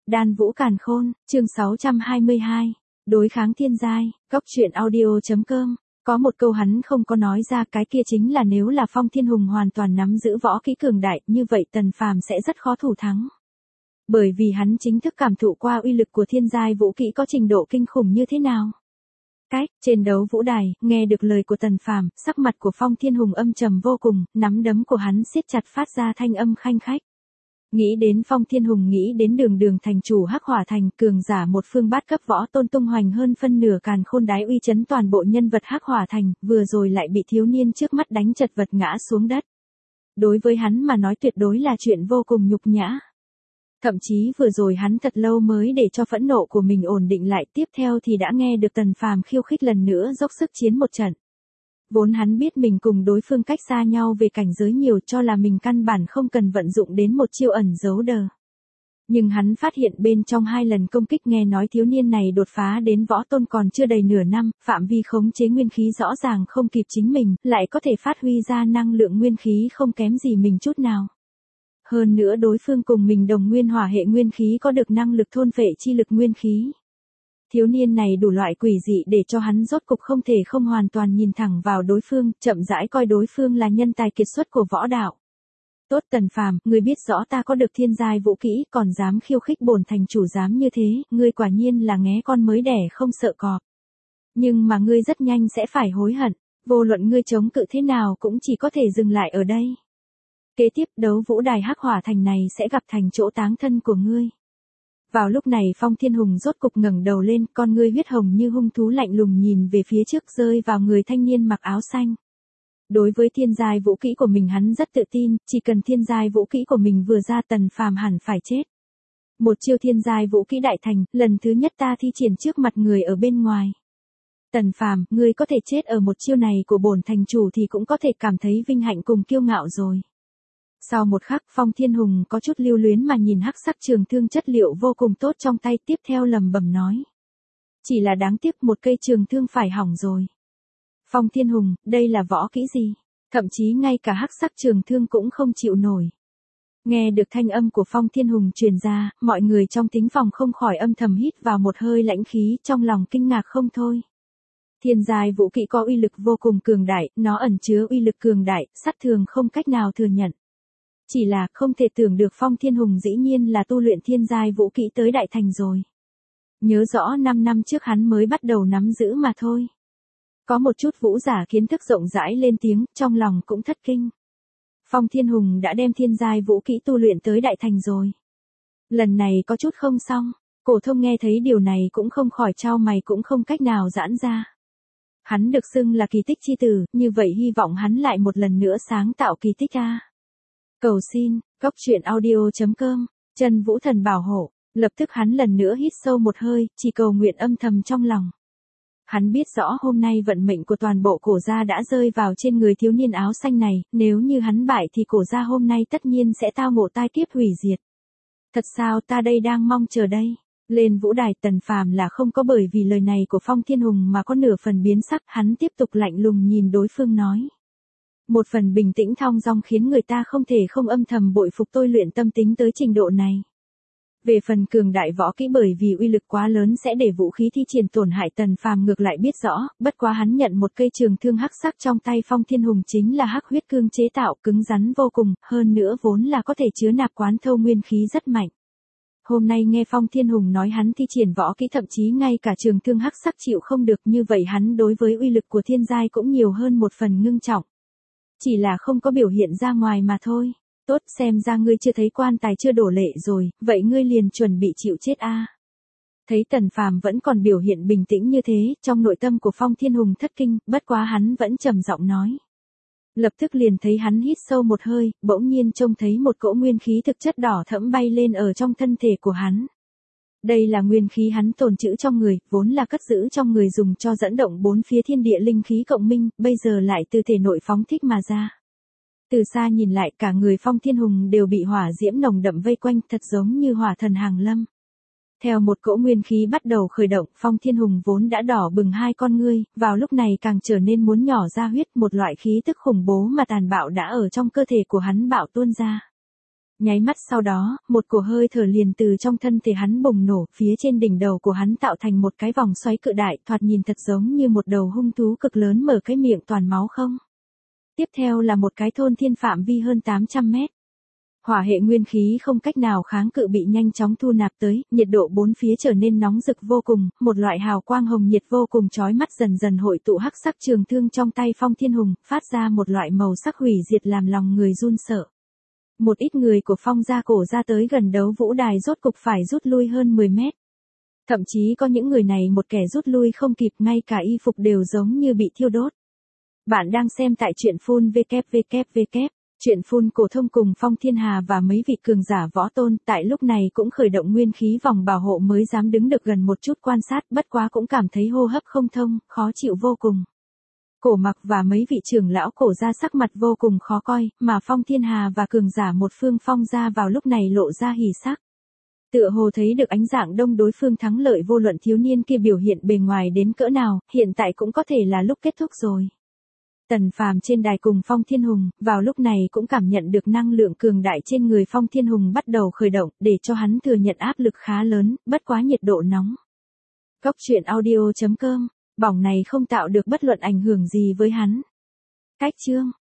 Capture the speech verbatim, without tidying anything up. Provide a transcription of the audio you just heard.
Đan Vũ Càn Khôn, chương sáu trăm hai mươi hai. Đối kháng thiên giai, góc truyện audio chấm com. Có một câu hắn không có nói ra, cái kia chính là nếu là Phong Thiên Hùng hoàn toàn nắm giữ võ kỹ cường đại, như vậy Tần Phàm sẽ rất khó thủ thắng. Bởi vì hắn chính thức cảm thụ qua uy lực của thiên giai vũ kỹ có trình độ kinh khủng như thế nào. Cách, trên đấu vũ đài, nghe được lời của Tần Phàm, sắc mặt của Phong Thiên Hùng âm trầm vô cùng, nắm đấm của hắn siết chặt phát ra thanh âm khanh khách. Nghĩ đến Phong Thiên Hùng, nghĩ đến Đường Đường thành chủ Hắc Hỏa thành, cường giả một phương bát cấp võ tôn tung hoành hơn phân nửa Càn Khôn đái uy chấn toàn bộ nhân vật Hắc Hỏa thành, vừa rồi lại bị thiếu niên trước mắt đánh chật vật ngã xuống đất. Đối với hắn mà nói tuyệt đối là chuyện vô cùng nhục nhã. Thậm chí vừa rồi hắn thật lâu mới để cho phẫn nộ của mình ổn định lại, tiếp theo thì đã nghe được Tần Phàm khiêu khích lần nữa dốc sức chiến một trận. Vốn hắn biết mình cùng đối phương cách xa nhau về cảnh giới nhiều, cho là mình căn bản không cần vận dụng đến một chiêu ẩn giấu đờ. Nhưng hắn phát hiện bên trong hai lần công kích nghe nói thiếu niên này đột phá đến võ tôn còn chưa đầy nửa năm, phạm vi khống chế nguyên khí rõ ràng không kịp chính mình, lại có thể phát huy ra năng lượng nguyên khí không kém gì mình chút nào. Hơn nữa đối phương cùng mình đồng nguyên hỏa hệ nguyên khí, có được năng lực thôn phệ chi lực nguyên khí. Thiếu niên này đủ loại quỷ dị để cho hắn rốt cục không thể không hoàn toàn nhìn thẳng vào đối phương, chậm rãi coi đối phương là nhân tài kiệt xuất của võ đạo. Tốt Tần Phàm, ngươi biết rõ ta có được thiên giai vũ kỹ, còn dám khiêu khích bổn thành chủ dám như thế, ngươi quả nhiên là nghé con mới đẻ không sợ cọp. Nhưng mà ngươi rất nhanh sẽ phải hối hận, vô luận ngươi chống cự thế nào cũng chỉ có thể dừng lại ở đây. Kế tiếp đấu vũ đài Hắc Hỏa thành này sẽ gặp thành chỗ táng thân của ngươi. Vào lúc này Phong Thiên Hùng rốt cục ngẩng đầu lên, con ngươi huyết hồng như hung thú lạnh lùng nhìn về phía trước, rơi vào người thanh niên mặc áo xanh. Đối với thiên giai vũ kỹ của mình hắn rất tự tin, chỉ cần thiên giai vũ kỹ của mình vừa ra Tần Phàm hẳn phải chết. Một chiêu thiên giai vũ kỹ đại thành, lần thứ nhất ta thi triển trước mặt người ở bên ngoài. Tần Phàm, ngươi có thể chết ở một chiêu này của bổn thành chủ thì cũng có thể cảm thấy vinh hạnh cùng kiêu ngạo rồi. Sau một khắc, Phong Thiên Hùng có chút lưu luyến mà nhìn hắc sắc trường thương chất liệu vô cùng tốt trong tay, tiếp theo lẩm bẩm nói. Chỉ là đáng tiếc một cây trường thương phải hỏng rồi. Phong Thiên Hùng, đây là võ kỹ gì? Thậm chí ngay cả hắc sắc trường thương cũng không chịu nổi. Nghe được thanh âm của Phong Thiên Hùng truyền ra, mọi người trong thính phòng không khỏi âm thầm hít vào một hơi lãnh khí, trong lòng kinh ngạc không thôi. Thiên giai vũ kỹ có uy lực vô cùng cường đại, nó ẩn chứa uy lực cường đại, sát thường không cách nào thừa nhận. Chỉ là không thể tưởng được Phong Thiên Hùng dĩ nhiên là tu luyện thiên giai vũ kỹ tới đại thành rồi. Nhớ rõ năm năm trước hắn mới bắt đầu nắm giữ mà thôi. Có một chút vũ giả kiến thức rộng rãi lên tiếng, trong lòng cũng thất kinh. Phong Thiên Hùng đã đem thiên giai vũ kỹ tu luyện tới đại thành rồi. Lần này có chút không xong, Cổ Thông nghe thấy điều này cũng không khỏi chau mày, cũng không cách nào giãn ra. Hắn được xưng là kỳ tích chi tử, như vậy hy vọng hắn lại một lần nữa sáng tạo kỳ tích a. Cầu xin, góc truyện audio chấm com, Chân Vũ Thần bảo hộ, lập tức hắn lần nữa hít sâu một hơi, chỉ cầu nguyện âm thầm trong lòng. Hắn biết rõ hôm nay vận mệnh của toàn bộ Cổ gia đã rơi vào trên người thiếu niên áo xanh này, nếu như hắn bại thì Cổ gia hôm nay tất nhiên sẽ tao ngộ tai kiếp hủy diệt. Thật sao, ta đây đang mong chờ đây. Lên vũ đài Tần Phàm là không có bởi vì lời này của Phong Thiên Hùng mà có nửa phần biến sắc, hắn tiếp tục lạnh lùng nhìn đối phương nói. Một phần bình tĩnh thong dong khiến người ta không thể không âm thầm bội phục tôi luyện tâm tính tới trình độ này. Về phần cường đại võ kỹ, bởi vì uy lực quá lớn sẽ để vũ khí thi triển tổn hại, Tần Phàm ngược lại biết rõ, bất quá hắn nhận một cây trường thương hắc sắc trong tay Phong Thiên Hùng chính là hắc huyết cương chế tạo, cứng rắn vô cùng, hơn nữa vốn là có thể chứa nạp quán thâu nguyên khí rất mạnh. Hôm nay nghe Phong Thiên Hùng nói hắn thi triển võ kỹ thậm chí ngay cả trường thương hắc sắc chịu không được, như vậy hắn đối với uy lực của thiên giai cũng nhiều hơn một phần ngưng trọng. Chỉ là không có biểu hiện ra ngoài mà thôi. Tốt, xem ra ngươi chưa thấy quan tài chưa đổ lệ rồi, vậy ngươi liền chuẩn bị chịu chết a. Thấy Tần Phàm vẫn còn biểu hiện bình tĩnh như thế, trong nội tâm của Phong Thiên Hùng thất kinh, bất quá hắn vẫn trầm giọng nói. Lập tức liền thấy hắn hít sâu một hơi, bỗng nhiên trông thấy một cỗ nguyên khí thực chất đỏ thẫm bay lên ở trong thân thể của hắn. Đây là nguyên khí hắn tồn trữ trong người, vốn là cất giữ trong người dùng cho dẫn động bốn phía thiên địa linh khí cộng minh, bây giờ lại từ thể nội phóng thích mà ra. Từ xa nhìn lại, cả người Phong Thiên Hùng đều bị hỏa diễm nồng đậm vây quanh, thật giống như hỏa thần hàng lâm. Theo một cỗ nguyên khí bắt đầu khởi động, Phong Thiên Hùng vốn đã đỏ bừng hai con ngươi, vào lúc này càng trở nên muốn nhỏ ra huyết, một loại khí tức khủng bố mà tàn bạo đã ở trong cơ thể của hắn bạo tuôn ra. Nháy mắt sau đó, một cổ hơi thở liền từ trong thân thể hắn bùng nổ, phía trên đỉnh đầu của hắn tạo thành một cái vòng xoáy cự đại, thoạt nhìn thật giống như một đầu hung thú cực lớn mở cái miệng toàn máu không. Tiếp theo là một cái thôn thiên phạm vi hơn tám trăm mét. Hỏa hệ nguyên khí không cách nào kháng cự bị nhanh chóng thu nạp tới, nhiệt độ bốn phía trở nên nóng rực vô cùng, một loại hào quang hồng nhiệt vô cùng chói mắt dần dần hội tụ hắc sắc trường thương trong tay Phong Thiên Hùng, phát ra một loại màu sắc hủy diệt làm lòng người run sợ. Một ít người của Phong gia cổ ra tới gần đấu vũ đài rốt cục phải rút lui hơn mười mét. Thậm chí có những người này một kẻ rút lui không kịp, ngay cả y phục đều giống như bị thiêu đốt. Bạn đang xem tại truyện phun vê kép vê kép vê kép. Truyện phun cổ thông cùng Phong Thiên Hà và mấy vị cường giả võ tôn tại lúc này cũng khởi động nguyên khí vòng bảo hộ mới dám đứng được gần một chút quan sát, bất quá cũng cảm thấy hô hấp không thông, khó chịu vô cùng. Cổ Mặc và mấy vị trưởng lão cổ ra sắc mặt vô cùng khó coi, mà Phong Thiên Hà và cường giả một phương Phong gia vào lúc này lộ ra hỉ sắc. Tựa hồ thấy được ánh dạng đông đối phương thắng lợi, vô luận thiếu niên kia biểu hiện bề ngoài đến cỡ nào, hiện tại cũng có thể là lúc kết thúc rồi. Tần Phàm trên đài cùng Phong Thiên Hùng, vào lúc này cũng cảm nhận được năng lượng cường đại trên người Phong Thiên Hùng bắt đầu khởi động, để cho hắn thừa nhận áp lực khá lớn, bất quá nhiệt độ nóng. Góc truyện audio chấm com, bỏng này không tạo được bất luận ảnh hưởng gì với hắn. Cách chương